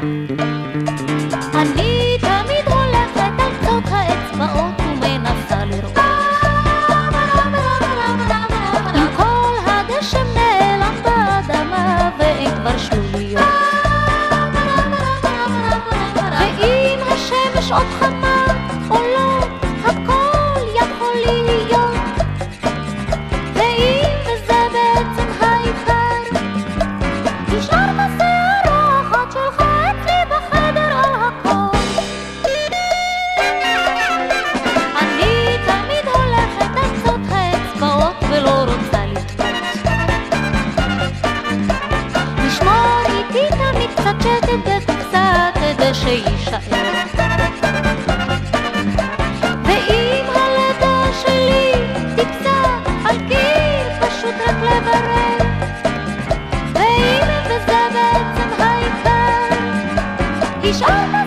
אני תמיד הולכת על קצות האצבעות ומנסה לראות אם כל הגשם נעלם באדמה ואין כבר שלוליות, ואם השמש עוד חמה או לא, הכל יכול להיות, ואם וזה בעצם העיקר, נשאר בשערה אחת שלך אצלי בחדר על הכל. אני תמיד הולכת על קצות האצבעות ולא רוצה לקפוץ, לשמור איתי תמיד קצת שקט בקופסה כדי שיישאר, ואם הלידה שלי תפסע על קיר פשוט רק לברר, ואם וזה בעצם העיקר, השארת